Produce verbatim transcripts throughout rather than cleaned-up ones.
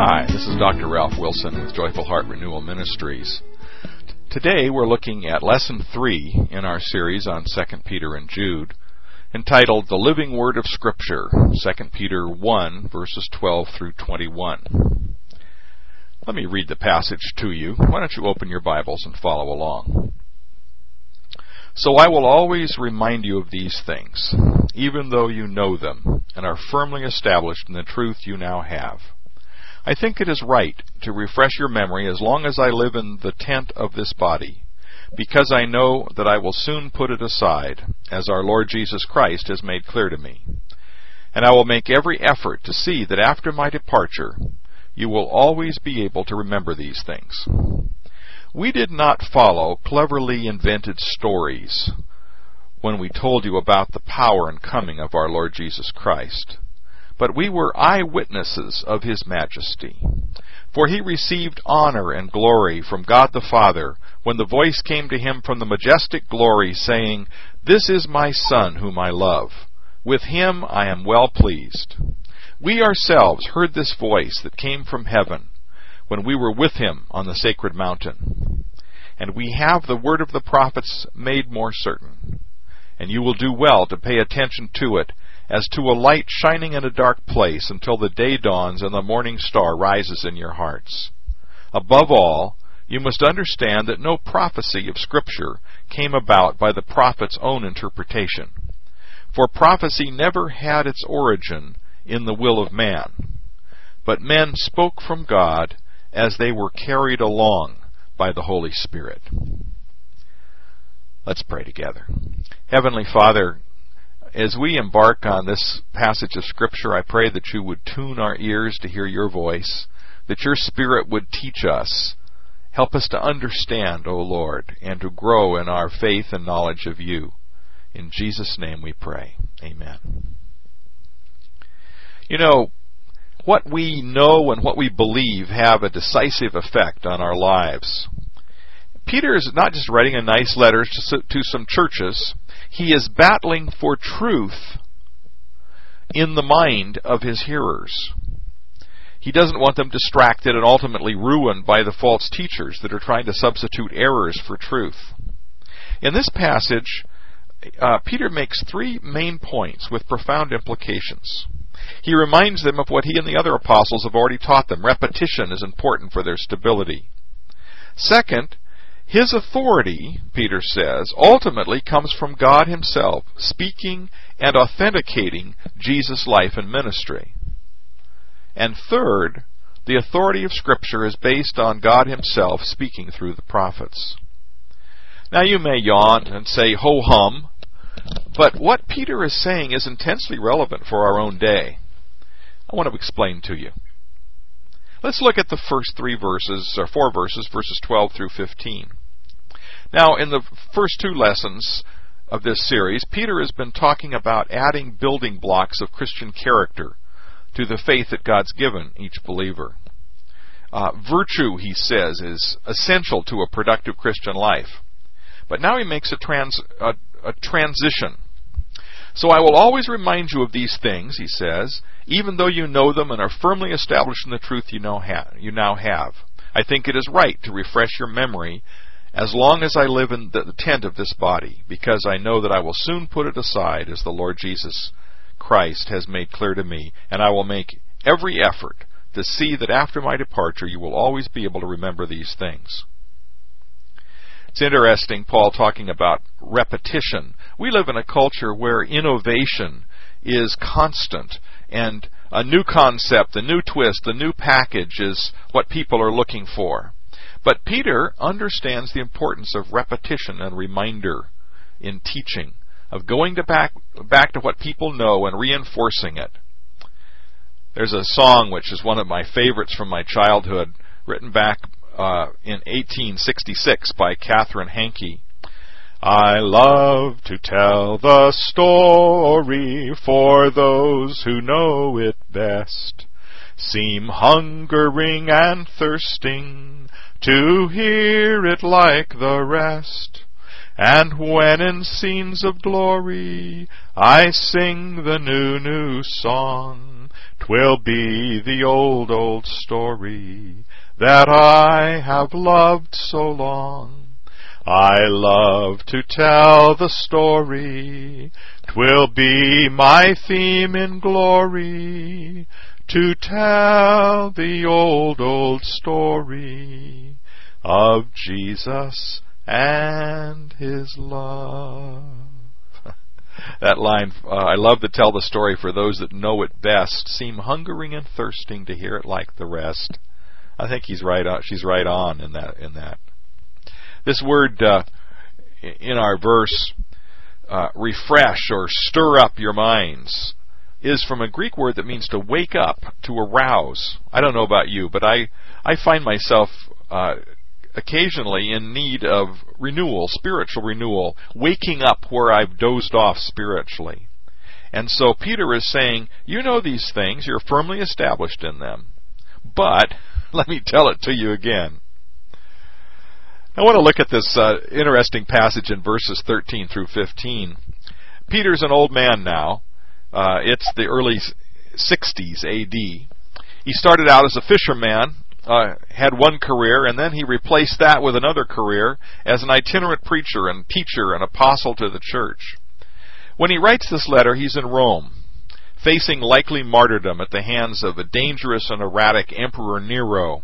Hi, this is Doctor Ralph Wilson with Joyful Heart Renewal Ministries. Today we're looking at Lesson three in our series on Second Peter and Jude, entitled The Living Word of Scripture, Second Peter one, verses twelve through twenty-one. Let me read the passage to you. Why don't you open your Bibles and follow along? So I will always remind you of these things, even though you know them and are firmly established in the truth you now have. I think it is right to refresh your memory as long as I live in the tent of this body, because I know that I will soon put it aside, as our Lord Jesus Christ has made clear to me. And I will make every effort to see that after my departure, you will always be able to remember these things. We did not follow cleverly invented stories when we told you about the power and coming of our Lord Jesus Christ, but we were eyewitnesses of His majesty. For He received honor and glory from God the Father when the voice came to Him from the majestic glory, saying, "This is my Son whom I love. With Him I am well pleased." We ourselves heard this voice that came from heaven when we were with Him on the sacred mountain. And we have the word of the prophets made more certain. And you will do well to pay attention to it, as to a light shining in a dark place until the day dawns and the morning star rises in your hearts. Above all, you must understand that no prophecy of Scripture came about by the prophet's own interpretation. For prophecy never had its origin in the will of man, but men spoke from God as they were carried along by the Holy Spirit. Let's pray together. Heavenly Father, as we embark on this passage of Scripture, I pray that you would tune our ears to hear your voice, that your Spirit would teach us. Help us to understand, O Lord, and to grow in our faith and knowledge of you. In Jesus' name we pray. Amen. You know, what we know and what we believe have a decisive effect on our lives. Peter is not just writing a nice letter to some churches. He is battling for truth in the mind of his hearers. He doesn't want them distracted and ultimately ruined by the false teachers that are trying to substitute errors for truth. In this passage, uh, Peter makes three main points with profound implications. He reminds them of what he and the other apostles have already taught them. Repetition is important for their stability. Second, his authority, Peter says, ultimately comes from God Himself, speaking and authenticating Jesus' life and ministry. And third, the authority of Scripture is based on God Himself speaking through the prophets. Now you may yawn and say, ho-hum, but what Peter is saying is intensely relevant for our own day. I want to explain to you. Let's look at the first three verses, or four verses, verses twelve through fifteen. Now, in the first two lessons of this series, Peter has been talking about adding building blocks of Christian character to the faith that God's given each believer. Uh, virtue, he says, is essential to a productive Christian life. But now he makes a, trans, a, a transition. So I will always remind you of these things, he says, even though you know them and are firmly established in the truth you, know ha- you now have. I think it is right to refresh your memory as long as I live in the tent of this body, because I know that I will soon put it aside, as the Lord Jesus Christ has made clear to me, and I will make every effort to see that after my departure you will always be able to remember these things. It's interesting, Paul talking about repetition. We live in a culture where innovation is constant, and a new concept, a new twist, a new package is what people are looking for. But Peter understands the importance of repetition and reminder in teaching, of going to back, back to what people know and reinforcing it. There's a song which is one of my favorites from my childhood, written back uh, in eighteen sixty-six by Catherine Hankey. I love to tell the story for those who know it best, seem hungering and thirsting to hear it like the rest. And when in scenes of glory I sing the new, new song, 'Twill be the old, old story that I have loved so long. I love to tell the story. 'Twill be my theme in glory, to tell the old, old story of Jesus and His love. That line, uh, I love to tell the story, for those that know it best seem hungering and thirsting to hear it like the rest. I think he's right on, she's right on in that. In that. This word uh, in our verse, uh, refresh or stir up your minds, is from a Greek word that means to wake up, to arouse. I don't know about you, but I, I find myself uh, occasionally in need of renewal, spiritual renewal, waking up where I've dozed off spiritually. And so Peter is saying, you know these things, you're firmly established in them, but let me tell it to you again. I want to look at this uh, interesting passage in verses thirteen through fifteen. Peter's an old man now. Uh, it's the early sixties A D. He started out as a fisherman, uh, had one career, and then he replaced that with another career as an itinerant preacher and teacher and apostle to the church. When he writes this letter, he's in Rome, facing likely martyrdom at the hands of a dangerous and erratic Emperor Nero.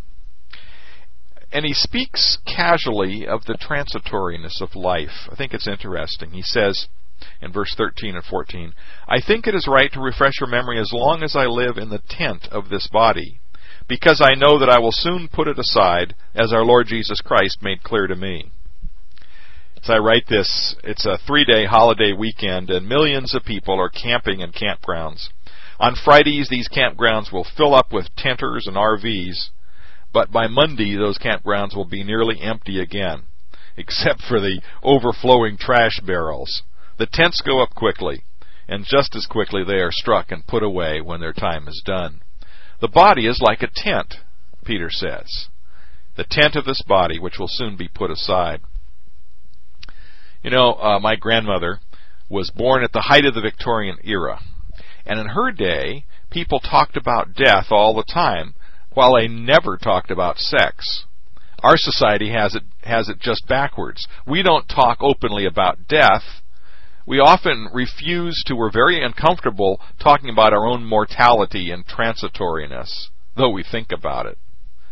And he speaks casually of the transitoriness of life. I think it's interesting. He says in verse thirteen and fourteen, I think it is right to refresh your memory as long as I live in the tent of this body, because I know that I will soon put it aside, as our Lord Jesus Christ made clear to me. As I write this, it's a three-day holiday weekend, and millions of people are camping in campgrounds. On Fridays, these campgrounds will fill up with tenters and R Vs, but by Monday, those campgrounds will be nearly empty again, except for the overflowing trash barrels. The tents go up quickly, and just as quickly they are struck and put away when their time is done. The body is like a tent, Peter says, the tent of this body, which will soon be put aside. You know, uh, my grandmother was born at the height of the Victorian era, and in her day, people talked about death all the time, while they never talked about sex. Our society has it has it just backwards. We don't talk openly about death. We often refuse to, we're very uncomfortable talking about our own mortality and transitoriness, though we think about it.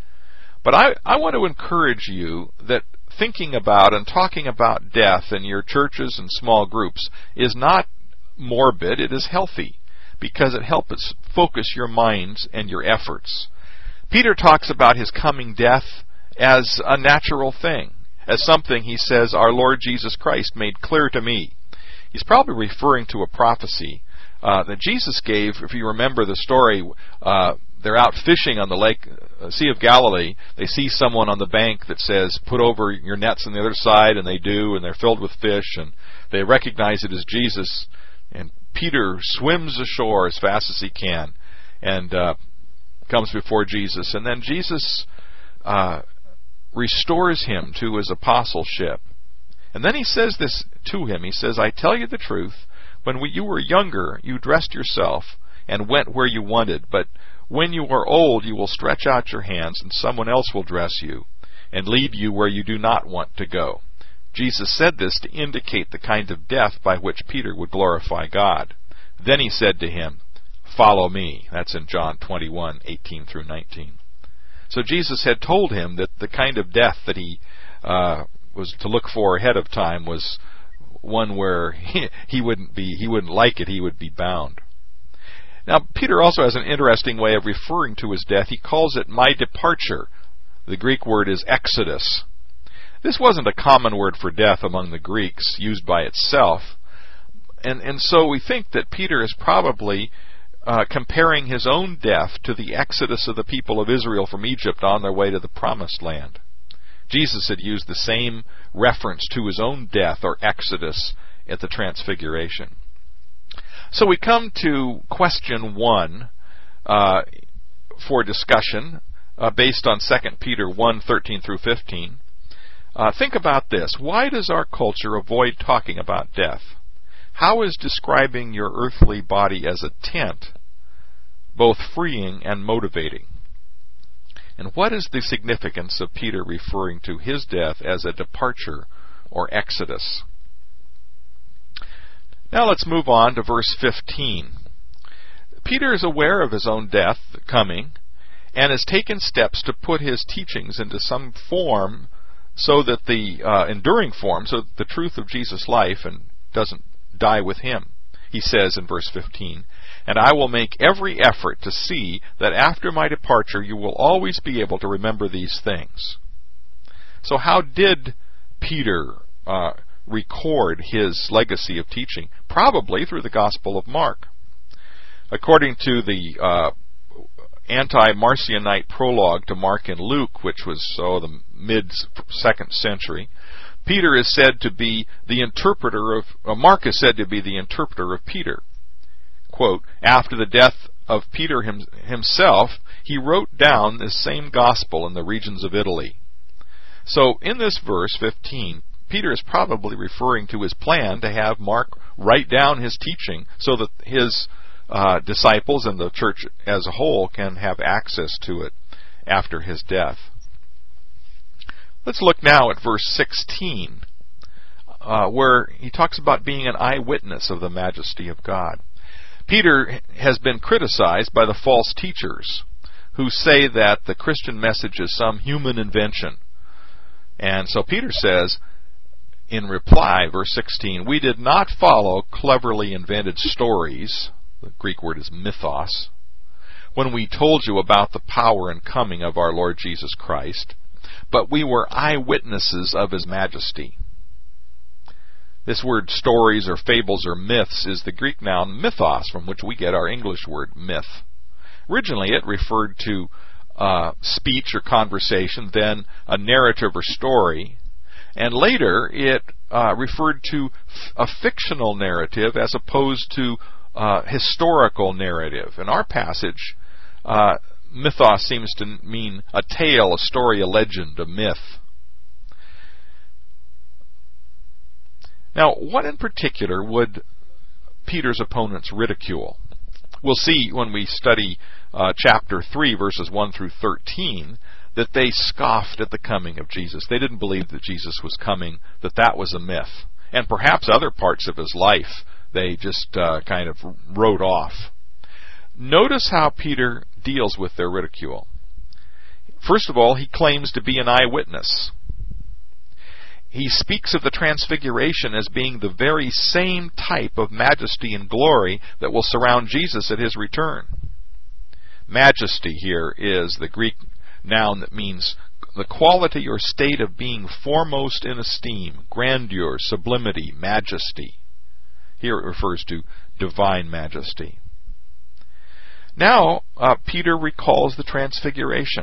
But I, I want to encourage you that thinking about and talking about death in your churches and small groups is not morbid, it is healthy, because it helps focus your minds and your efforts. Peter talks about his coming death as a natural thing, as something, he says, our Lord Jesus Christ made clear to me. He's probably referring to a prophecy uh, that Jesus gave. If you remember the story, uh, they're out fishing on the lake, uh, Sea of Galilee. They see someone on the bank that says, put over your nets on the other side, and they do, and they're filled with fish, and they recognize it as Jesus. And Peter swims ashore as fast as he can, and uh, comes before Jesus, and then Jesus uh, restores him to his apostleship. And then he says this to him. He says, I tell you the truth, when we, you were younger, you dressed yourself and went where you wanted, but when you are old, you will stretch out your hands, and someone else will dress you and lead you where you do not want to go. Jesus said this to indicate the kind of death by which Peter would glorify God. Then he said to him, follow me. That's in John twenty-one, eighteen through nineteen. So Jesus had told him that the kind of death that he uh, was to look for ahead of time was one where he, he wouldn't be, he wouldn't like it, he would be bound. Now, Peter also has an interesting way of referring to his death. He calls it my departure. The Greek word is exodus. This wasn't a common word for death among the Greeks, used by itself. And, and so we think that Peter is probably uh, comparing his own death to the exodus of the people of Israel from Egypt on their way to the Promised Land. Jesus had used the same reference to his own death or exodus at the Transfiguration. So we come to question one uh, for discussion uh, based on Second Peter one, thirteen through fifteen. Uh, think about this. Why does our culture avoid talking about death? How is describing your earthly body as a tent both freeing and motivating. And what is the significance of Peter referring to his death as a departure or exodus? Now let's move on to verse fifteen. Peter is aware of his own death coming and has taken steps to put his teachings into some form so that the uh, enduring form, so that the truth of Jesus' life and doesn't die with him. He says in verse fifteen, "And I will make every effort to see that after my departure you will always be able to remember these things." So how did Peter uh, record his legacy of teaching? Probably through the Gospel of Mark. According to the uh, anti-Marcionite prologue to Mark and Luke, which was oh, the mid-second century, Peter is said to be the interpreter of, uh, Mark is said to be the interpreter of Peter. Quote, "After the death of Peter him, himself, he wrote down this same gospel in the regions of Italy." So in this verse fifteen, Peter is probably referring to his plan to have Mark write down his teaching so that his uh, disciples and the church as a whole can have access to it after his death. Let's look now at verse sixteen, uh, where he talks about being an eyewitness of the majesty of God. Peter has been criticized by the false teachers who say that the Christian message is some human invention. And so Peter says, in reply, verse sixteen, "We did not follow cleverly invented stories," the Greek word is mythos, "when we told you about the power and coming of our Lord Jesus Christ, but we were eyewitnesses of His majesty." This word stories or fables or myths is the Greek noun mythos, from which we get our English word myth. Originally it referred to uh, speech or conversation, then a narrative or story, and later it uh, referred to f- a fictional narrative as opposed to uh, historical narrative. In our passage, uh, mythos seems to mean a tale, a story, a legend, a myth. Now, what in particular would Peter's opponents ridicule? We'll see when we study uh, chapter three, verses one through thirteen, that they scoffed at the coming of Jesus. They didn't believe that Jesus was coming, that that was a myth. And perhaps other parts of his life they just uh, kind of wrote off. Notice how Peter deals with their ridicule. First of all, he claims to be an eyewitness. He speaks of the transfiguration as being the very same type of majesty and glory that will surround Jesus at his return. Majesty here is the Greek noun that means the quality or state of being foremost in esteem, grandeur, sublimity, majesty. Here it refers to divine majesty. Now, uh, Peter recalls the transfiguration.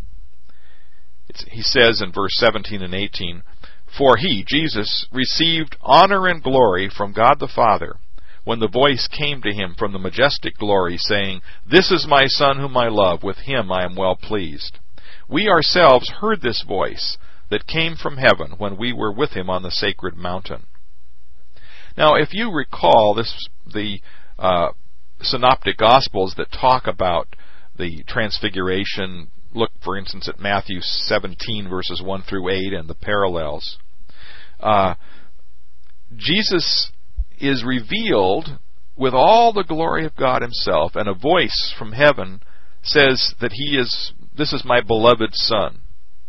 It's, he says in verse seventeen and eighteen, "For he, Jesus, received honor and glory from God the Father, when the voice came to him from the majestic glory, saying, 'This is my Son whom I love, with him I am well pleased.' We ourselves heard this voice that came from heaven when we were with him on the sacred mountain." Now, if you recall this, the uh, synoptic gospels that talk about the transfiguration, look, for instance, at Matthew seventeen, verses one through eight, and the parallels. Uh, Jesus is revealed with all the glory of God himself, and a voice from heaven says that he is, "This is my beloved Son."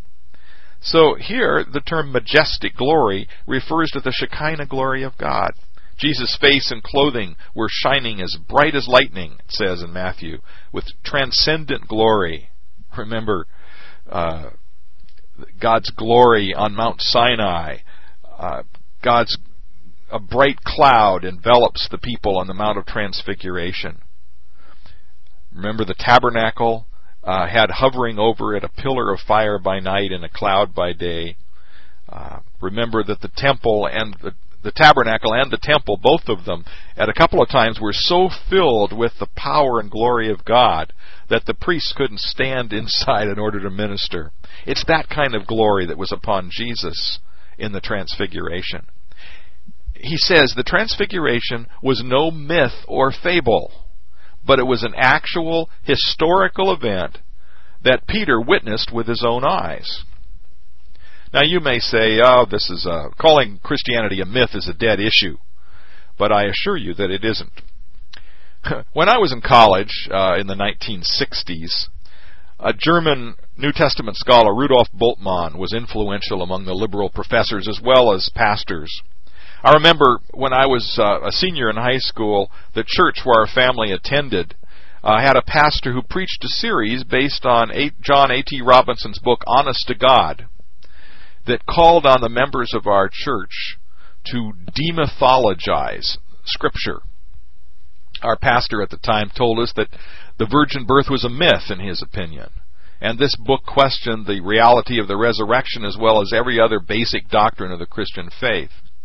So here, the term majestic glory refers to the Shekinah glory of God. Jesus' face and clothing were shining as bright as lightning, it says in Matthew, with transcendent glory. Remember uh, God's glory on Mount Sinai. Uh, God's a bright cloud envelops the people on the Mount of Transfiguration. Remember the tabernacle uh, had hovering over it a pillar of fire by night and a cloud by day. Uh, remember that the temple and the, the tabernacle and the temple, both of them, at a couple of times were so filled with the power and glory of God that the priests couldn't stand inside in order to minister. It's that kind of glory that was upon Jesus in the Transfiguration. He says the Transfiguration was no myth or fable, but it was an actual historical event that Peter witnessed with his own eyes. Now you may say, oh, this is uh, calling Christianity a myth is a dead issue, but I assure you that it isn't. When I was in college uh, in the nineteen sixties, a German New Testament scholar, Rudolf Bultmann, was influential among the liberal professors as well as pastors. I remember when I was uh, a senior in high school, the church where our family attended uh, had a pastor who preached a series based on John A T Robinson's book, Honest to God, that called on the members of our church to demythologize Scripture. Our pastor at the time told us that the virgin birth was a myth in his opinion, and this book questioned the reality of the resurrection as well as every other basic doctrine of the Christian faith.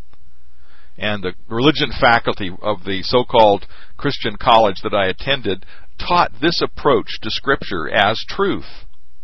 And the religion faculty of the so-called Christian college that I attended taught this approach to Scripture as truth.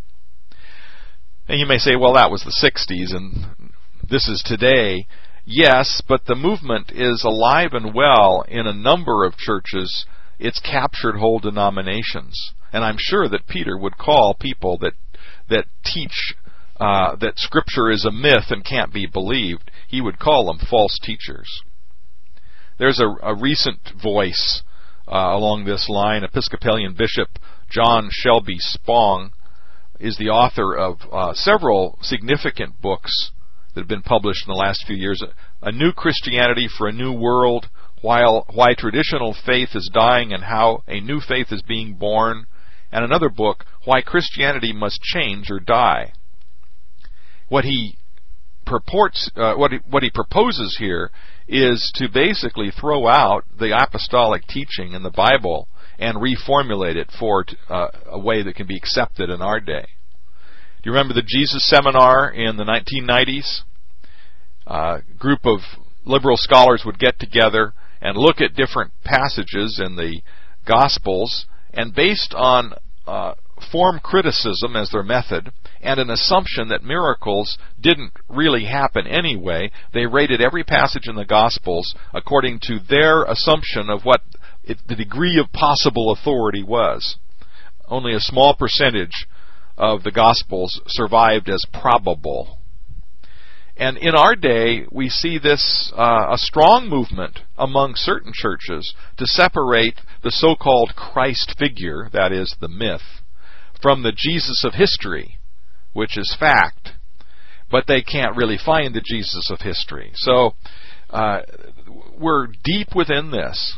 And you may say, well, that was the sixties and this is today. Yes, but the movement is alive and well in a number of churches. It's captured whole denominations. And I'm sure that Peter would call people that that teach uh, that Scripture is a myth and can't be believed, he would call them false teachers. There's a, a recent voice uh, along this line. Episcopalian Bishop John Shelby Spong is the author of uh, several significant books that have been published in the last few years. A New Christianity for a New World, While, Why Traditional Faith is Dying and How a New Faith is Being Born, and another book, Why Christianity Must Change or Die. What he purports, uh, what he, what he proposes here is to basically throw out the apostolic teaching in the Bible and reformulate it for uh, a way that can be accepted in our day. Do you remember the Jesus Seminar in the nineteen nineties? A group of liberal scholars would get together and look at different passages in the Gospels, and based on uh, form criticism as their method and an assumption that miracles didn't really happen anyway, they rated every passage in the Gospels according to their assumption of what it, the degree of possible authority was. Only a small percentage of the Gospels survived as probable. And in our day, we see this, uh, a strong movement among certain churches to separate the so-called Christ figure, that is, the myth, from the Jesus of history, which is fact. But they can't really find the Jesus of history. So, uh, we're deep within this.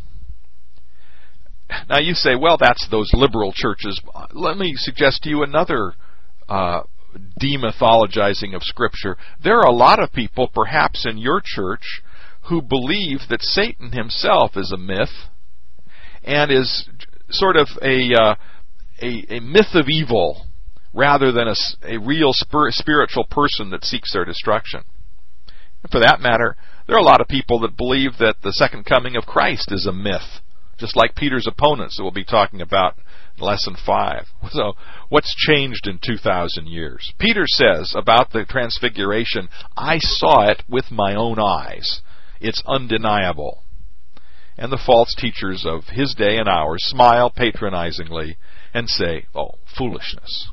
Now you say, well, that's those liberal churches. Let me suggest to you another uh, demythologizing of Scripture. There are a lot of people, perhaps in your church, who believe that Satan himself is a myth and is sort of a uh, a, a myth of evil rather than a, a real spir- spiritual person that seeks their destruction. And for that matter, there are a lot of people that believe that the second coming of Christ is a myth, just like Peter's opponents that we'll be talking about in Lesson five. So, what's changed in two thousand years? Peter says about the Transfiguration, I saw it with my own eyes. It's undeniable. And the false teachers of his day and ours smile patronizingly and say, oh, foolishness.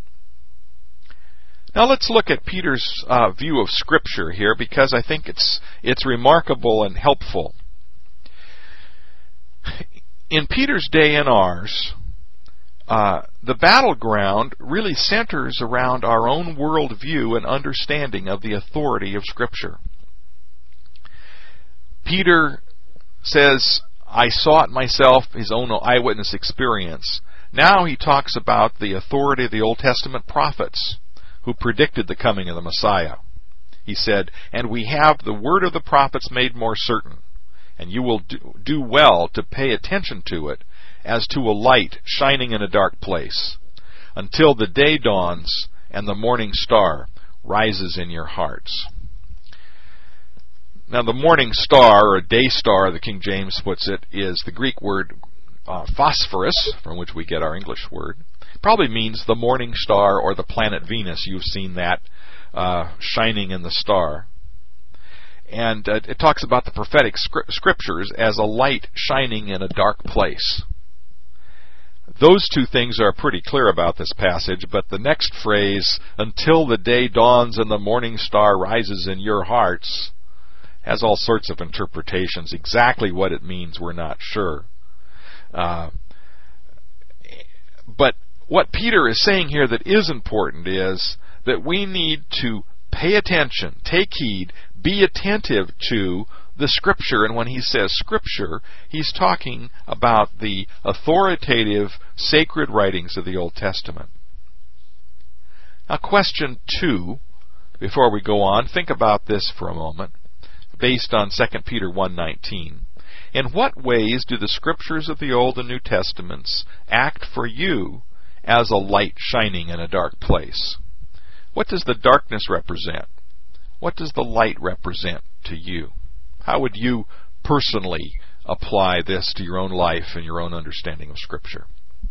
Now let's look at Peter's uh, view of Scripture here, because I think it's it's remarkable and helpful. In Peter's day and ours, uh, the battleground really centers around our own worldview and understanding of the authority of Scripture. Peter says, I saw it myself, his own eyewitness experience. Now he talks about the authority of the Old Testament prophets who predicted the coming of the Messiah. He said, and we have the word of the prophets made more certain, and you will do, do well to pay attention to it as to a light shining in a dark place, until the day dawns and the morning star rises in your hearts. Now the morning star, or day star, the King James puts it, is the Greek word uh, phosphorus, from which we get our English word. It probably means the morning star or the planet Venus. You've seen that uh, shining in the star. And uh, it talks about the prophetic scri- scriptures as a light shining in a dark place. Those two things are pretty clear about this passage, but the next phrase, until the day dawns and the morning star rises in your hearts, has all sorts of interpretations. Exactly what it means, we're not sure. Uh, but what Peter is saying here that is important is that we need to pay attention, take heed, be attentive to the Scripture. And when he says Scripture, he's talking about the authoritative, sacred writings of the Old Testament. Now, question two, before we go on, think about this for a moment, based on Second Peter one nineteen. In what ways do the Scriptures of the Old and New Testaments act for you as a light shining in a dark place? What does the darkness represent? What does the light represent to you? How would you personally apply this to your own life and your own understanding of Scripture?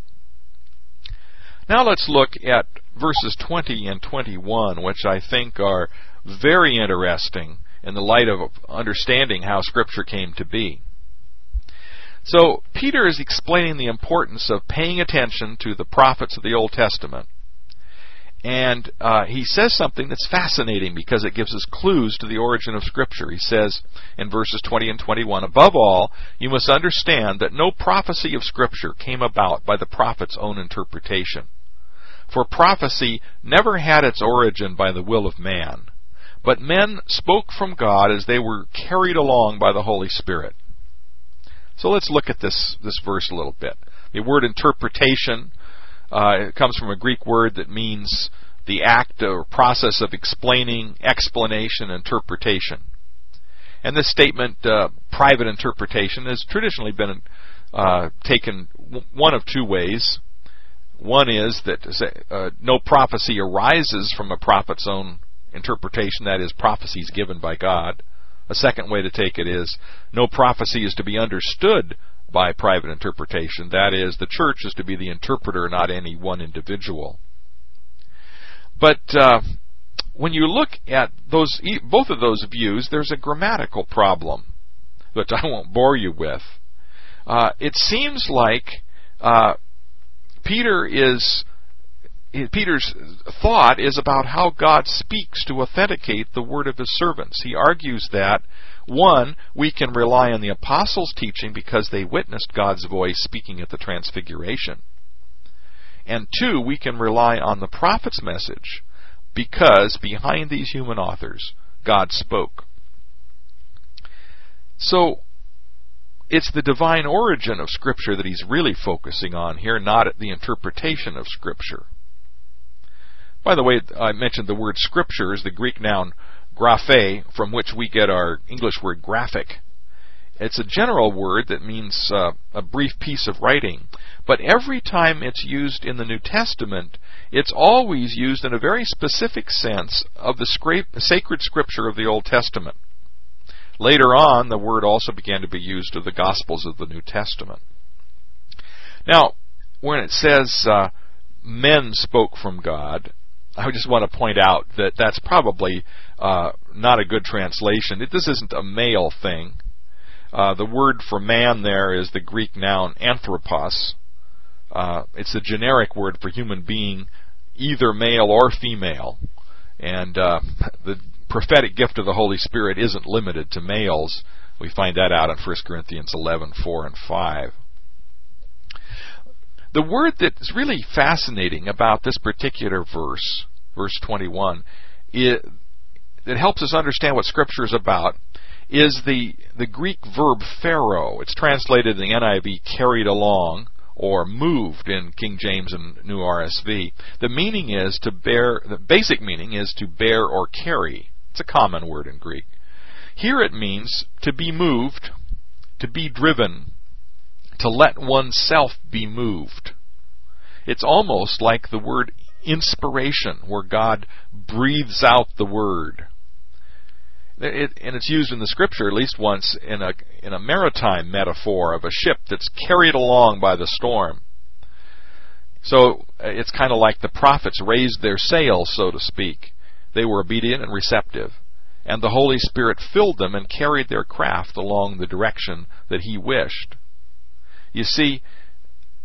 Now let's look at verses twenty and twenty-one, which I think are very interesting in the light of understanding how Scripture came to be. So Peter is explaining the importance of paying attention to the prophets of the Old Testament. And uh, he says something that's fascinating because it gives us clues to the origin of Scripture. He says in verses twenty and twenty-one, above all, you must understand that no prophecy of Scripture came about by the prophet's own interpretation. For prophecy never had its origin by the will of man, but men spoke from God as they were carried along by the Holy Spirit. So let's look at this, this verse a little bit. The word interpretation Uh, it comes from a Greek word that means the act or process of explaining, explanation, interpretation. And this statement, uh, private interpretation, has traditionally been uh, taken w- one of two ways. One is that uh, no prophecy arises from a prophet's own interpretation, that is, prophecies given by God. A second way to take it is no prophecy is to be understood by private interpretation. That is, the church is to be the interpreter, not any one individual. But uh, when you look at those, both of those views, there's a grammatical problem that I won't bore you with. Uh, it seems like uh, Peter is Peter's thought is about how God speaks to authenticate the word of his servants. He argues that, one, we can rely on the apostles' teaching because they witnessed God's voice speaking at the Transfiguration. And two, we can rely on the prophet's message because behind these human authors, God spoke. So, it's the divine origin of Scripture that he's really focusing on here, not at the interpretation of Scripture. By the way, I mentioned the word Scripture is the Greek noun graphe, from which we get our English word graphic. It's a general word that means uh, a brief piece of writing. But every time it's used in the New Testament, it's always used in a very specific sense of the scra- sacred Scripture of the Old Testament. Later on, the word also began to be used of the Gospels of the New Testament. Now, when it says uh, men spoke from God, I just want to point out that that's probably uh, not a good translation. It, this isn't a male thing. Uh, the word for man there is the Greek noun anthropos. Uh, it's a generic word for human being, either male or female. And uh, the prophetic gift of the Holy Spirit isn't limited to males. We find that out in First Corinthians eleven, four and five. The word that's really fascinating about this particular verse, verse twenty-one, it, that helps us understand what Scripture is about, is the, the Greek verb pharaoh. It's translated in the N I V, carried along, or moved in King James and New R S V. The meaning is to bear, the basic meaning is to bear or carry. It's a common word in Greek. Here it means to be moved, to be driven, to let oneself be moved. It's almost like the word inspiration, where God breathes out the word. It, and it's used in the Scripture at least once in a in a maritime metaphor of a ship that's carried along by the storm. So it's kind of like the prophets raised their sails, so to speak. They were obedient and receptive, and the Holy Spirit filled them and carried their craft along the direction that He wished. You see,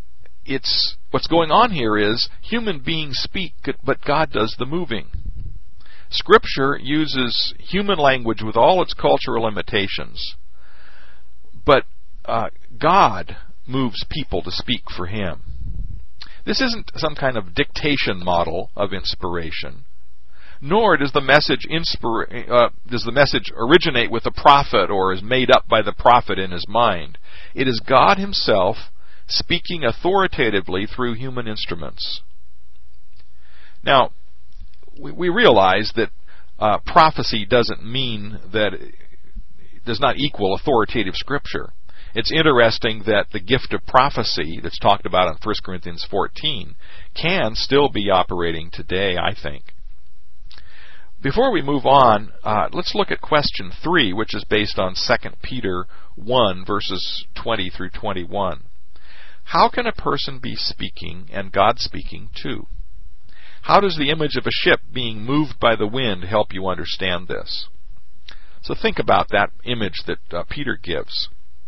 it's what's going on here is human beings speak, but God does the moving. Scripture uses human language with all its cultural limitations, but uh, God moves people to speak for Him. This isn't some kind of dictation model of inspiration, nor does the message inspire, uh, does the message originate with a prophet or is made up by the prophet in his mind. It is God Himself speaking authoritatively through human instruments. Now, we, we realize that uh, prophecy doesn't mean that it does not equal authoritative Scripture. It's interesting that the gift of prophecy that's talked about in First Corinthians fourteen can still be operating today, I think. Before we move on, uh, let's look at question three, which is based on Second Peter one, verses twenty through twenty-one. How can a person be speaking and God speaking too? How does the image of a ship being moved by the wind help you understand this? So think about that image that uh, Peter gives.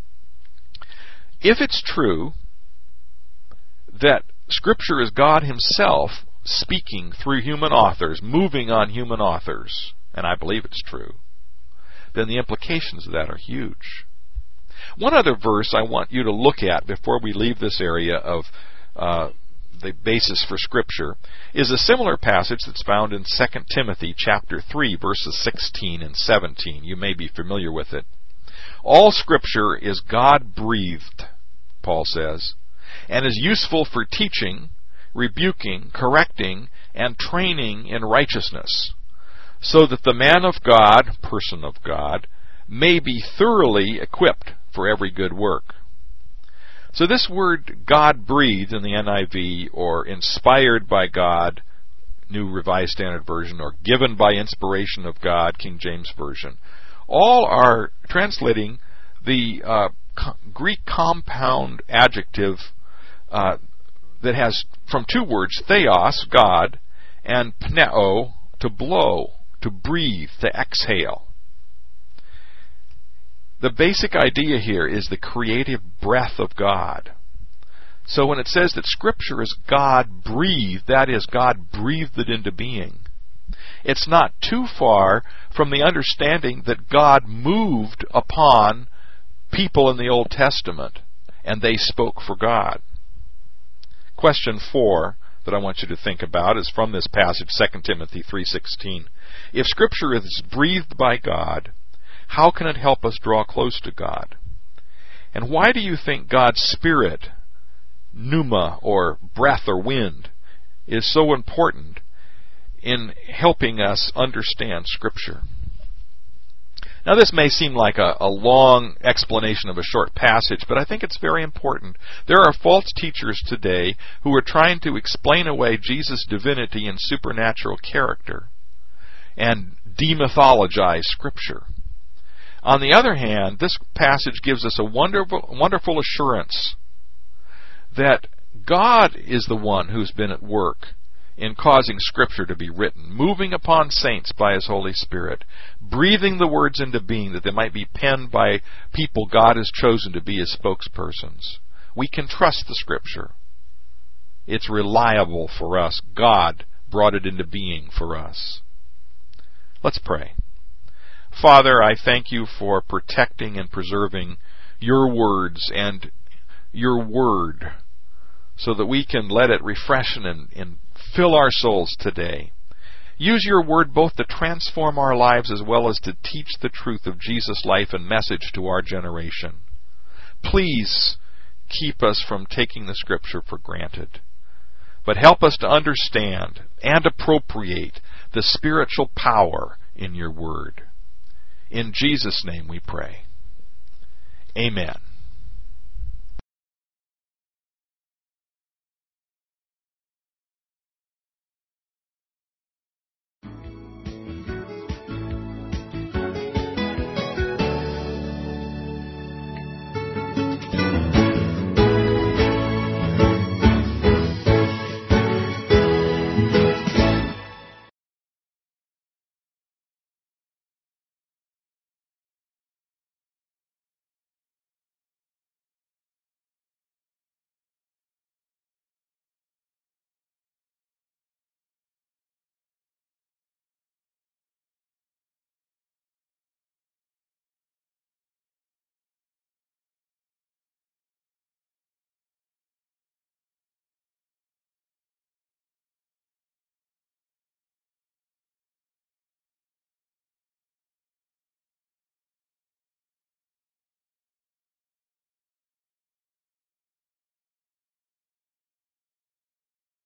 If it's true that Scripture is God Himself speaking through human authors, moving on human authors, and I believe it's true, then the implications of that are huge. One other verse I want you to look at before we leave this area of uh, the basis for Scripture is a similar passage that's found in Second Timothy chapter three, verses sixteen and seventeen. You may be familiar with it. All Scripture is God-breathed, Paul says, and is useful for teaching, rebuking, correcting, and training in righteousness, so that the man of God, person of God, may be thoroughly equipped for every good work. So this word God-breathed in the N I V, or inspired by God, New Revised Standard Version, or given by inspiration of God, King James Version, all are translating the uh, co- Greek compound adjective uh, that has from two words, theos, God, and pneo, to blow, to breathe, to exhale. The basic idea here is the creative breath of God. So when it says that Scripture is God-breathed, that is, God breathed it into being. It's not too far from the understanding that God moved upon people in the Old Testament, and they spoke for God. Question four that I want you to think about is from this passage, Second Timothy three sixteen. If Scripture is breathed by God, how can it help us draw close to God? And why do you think God's Spirit, pneuma, or breath or wind, is so important in helping us understand Scripture? Now, this may seem like a, a long explanation of a short passage, but I think it's very important. There are false teachers today who are trying to explain away Jesus' divinity and supernatural character and demythologize Scripture. On the other hand, this passage gives us a wonderful, wonderful assurance that God is the one who's been at work in causing Scripture to be written, moving upon saints by His Holy Spirit, breathing the words into being that they might be penned by people God has chosen to be His spokespersons. We can trust the Scripture. It's reliable for us. God brought it into being for us. Let's pray. Father, I thank You for protecting and preserving Your words and Your Word so that we can let it refresh and, and fill our souls today. Use Your Word both to transform our lives as well as to teach the truth of Jesus' life and message to our generation. Please keep us from taking the Scripture for granted, but help us to understand and appropriate the spiritual power in Your Word. In Jesus' name we pray. Amen.